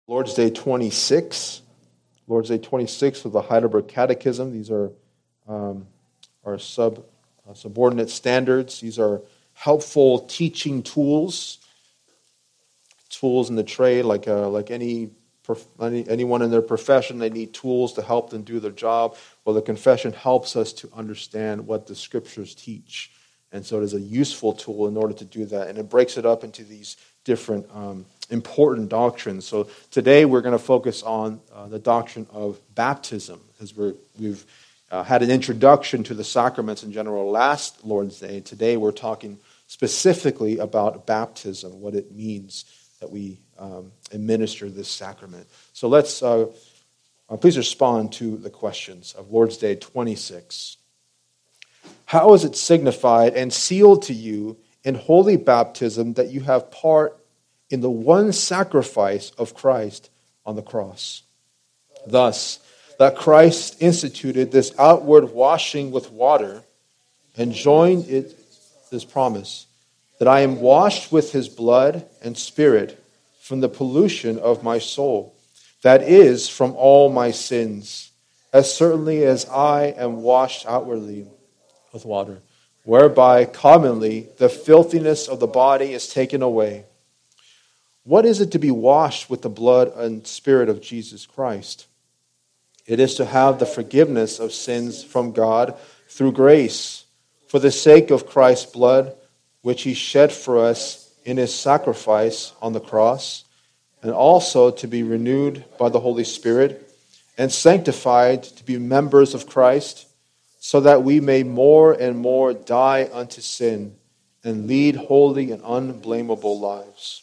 Lord's Day 26. Lord's Day 26 of the Heidelberg Catechism. These are our subordinate standards. These are helpful teaching tools in the trade, like anyone in their profession. They need tools to help them do their job. Well, the confession helps us to understand what the Scriptures teach. And so it is a useful tool in order to do that. And it breaks it up into these different important doctrines. So today we're going to focus on the doctrine of baptism, because we've had an introduction to the sacraments in general last Lord's Day. Today we're talking specifically about baptism, what it means that we administer this sacrament. So let's please respond to the questions of Lord's Day 26. How is it signified and sealed to you in holy baptism that you have part in the one sacrifice of Christ on the cross? Thus, that Christ instituted this outward washing with water and joined it this promise, that I am washed with his blood and spirit from the pollution of my soul, that is, from all my sins, as certainly as I am washed outwardly with water, whereby commonly the filthiness of the body is taken away. What is it to be washed with the blood and spirit of Jesus Christ? It is to have the forgiveness of sins from God through grace, for the sake of Christ's blood, which he shed for us in his sacrifice on the cross, and also to be renewed by the Holy Spirit and sanctified to be members of Christ, so that we may more and more die unto sin and lead holy and unblameable lives.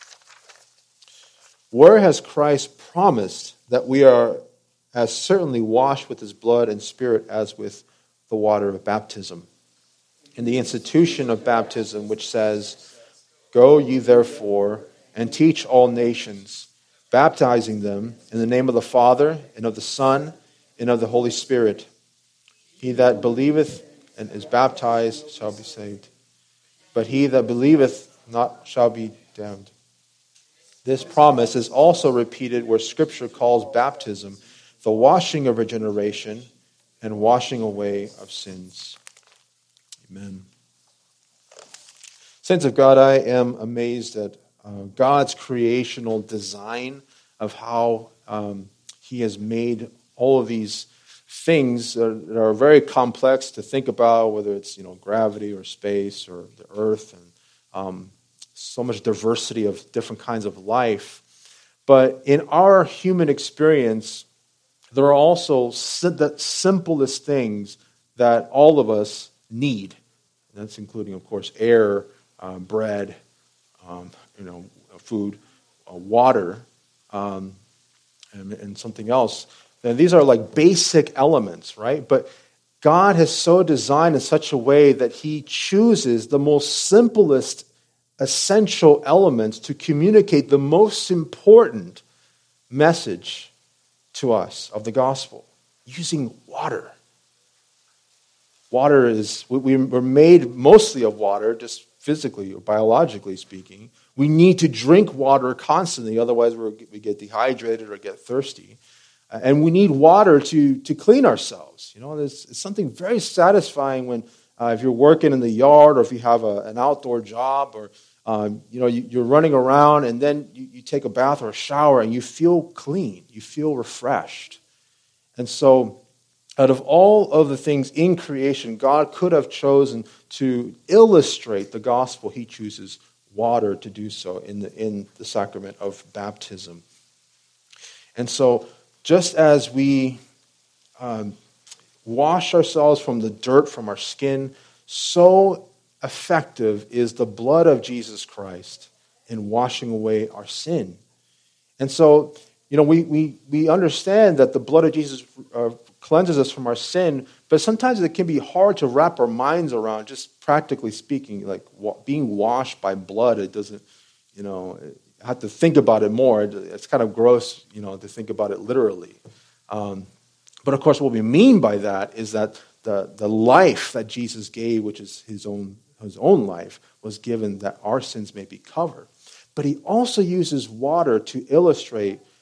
Where has Christ promised that we are as certainly washed with his blood and spirit as with the water of baptism? In the institution of baptism, which says, "Go ye therefore and teach all nations, baptizing them in the name of the Father and of the Son and of the Holy Spirit. He that believeth and is baptized shall be saved, but he that believeth not shall be damned." This promise is also repeated where Scripture calls baptism the washing of regeneration and washing away of sins. Amen. Saints of God, I am amazed at God's creational design of how he has made all of these things that are very complex to think about, whether it's gravity or space or the earth, and so much diversity of different kinds of life. But in our human experience, there are also the simplest things that all of us need. And that's including, of course, air, bread, food, water, and something else. And these are like basic elements, right? But God has so designed in such a way that he chooses the most simplest essential elements to communicate the most important message to us of the gospel, using water. Water is, we're made mostly of water, just physically or biologically speaking. We need to drink water constantly, otherwise we get dehydrated or get thirsty. And we need water to clean ourselves. It's something very satisfying when if you're working in the yard or if you have an outdoor job or you're running around and then you take a bath or a shower and you feel clean, you feel refreshed. And so out of all of the things in creation, God could have chosen to illustrate the gospel. He chooses water to do so in the sacrament of baptism. And so just as we wash ourselves from the dirt from our skin, so effective is the blood of Jesus Christ in washing away our sin. And so, we understand that the blood of Jesus cleanses us from our sin, but sometimes it can be hard to wrap our minds around, just practically speaking, like being washed by blood. It doesn't, I have to think about it more. It's kind of gross, to think about it literally. But of course, what we mean by that is that the life that Jesus gave, which is his own life, was given that our sins may be covered. But he also uses water to illustrate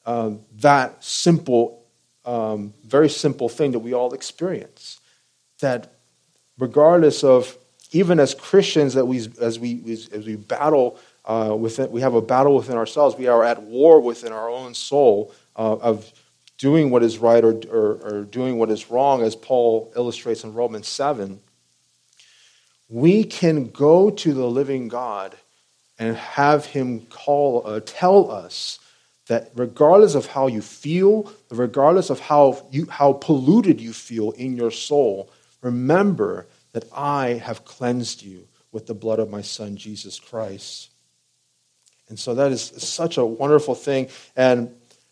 that simple, very simple thing that we all experience. That regardless of, even as Christians, that as we battle within, we have a battle within ourselves. We are at war within our own soul of doing what is right or doing what is wrong, as Paul illustrates in Romans 7. We can go to the living God and have him tell us that regardless of how you feel, regardless of how polluted you feel in your soul, remember that I have cleansed you with the blood of my Son, Jesus Christ. And so that is such a wonderful thing. And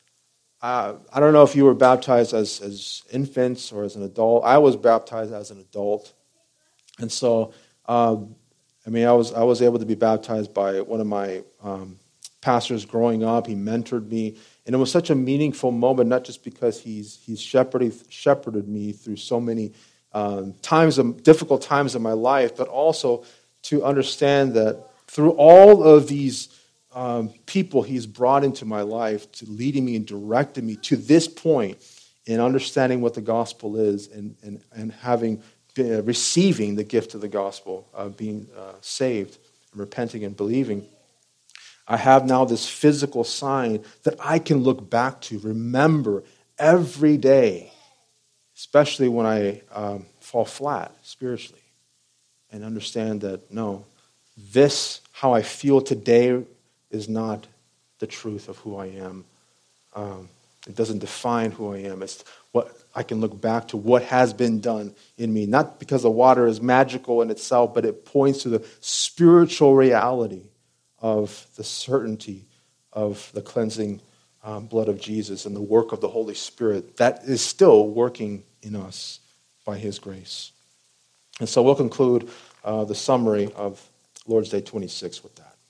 I don't know if you were baptized as infants or as an adult. I was baptized as an adult. And so, I was able to be baptized by one of my pastors growing up. He mentored me. And it was such a meaningful moment, not just because he's shepherded me through so many difficult times in my life, but also to understand that through all of these people he's brought into my life, to leading me and directing me to this point in understanding what the gospel is and having receiving the gift of the gospel, of being saved, and repenting and believing, I have now this physical sign that I can look back to, remember every day, especially when I fall flat spiritually, and understand that, no, this, how I feel today, is not the truth of who I am. It doesn't define who I am. It's what I can look back to, what has been done in me. Not because the water is magical in itself, but it points to the spiritual reality of the certainty of the cleansing blood of Jesus and the work of the Holy Spirit that is still working in us by his grace. And so we'll conclude the summary of Lord's Day 26 with that.